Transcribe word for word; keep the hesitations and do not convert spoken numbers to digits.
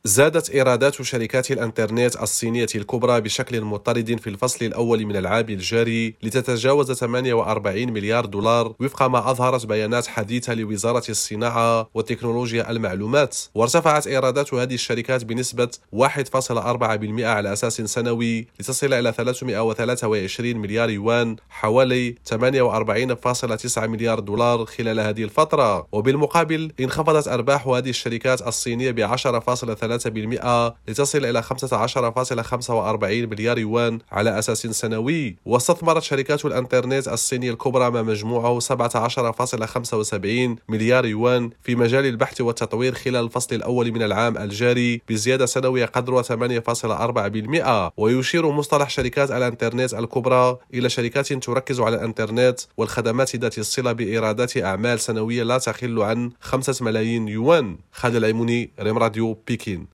زادت إيرادات شركات الإنترنت الصينية الكبرى بشكل مضطرد في الفصل الأول من العام الجاري لتتجاوز ثمانية وأربعين مليار دولار وفق ما أظهرت بيانات حديثة لوزارة الصناعة وتكنولوجيا المعلومات. وارتفعت إيرادات هذه الشركات بنسبة واحد فاصلة أربعة بالمئة على أساس سنوي لتصل إلى ثلاثمئة وثلاثة وعشرين مليار يوان، حوالي ثمانية وأربعين فاصلة تسعة مليار دولار خلال هذه الفترة. وبالمقابل انخفضت أرباح هذه الشركات الصينية ب عشرة فاصلة ثلاثة بالمئة لتصل إلى خمسة عشر فاصلة خمسة وأربعين مليار يوان على أساس سنوي. واستثمرت شركات الإنترنت الصينية الكبرى ما مجموعه سبعة عشر فاصلة خمسة وسبعين مليار يوان في مجال البحث والتطوير خلال الفصل الأول من العام الجاري بزيادة سنوية قدرها ثمانية فاصلة أربعة بالمئة. ويشير مصطلح شركات الإنترنت الكبرى إلى شركات تركز على الإنترنت والخدمات ذات الصلة بإيرادات أعمال سنوية لا تقل عن خمسة ملايين يوان. خالد العيموني، ريم راديو، بكين.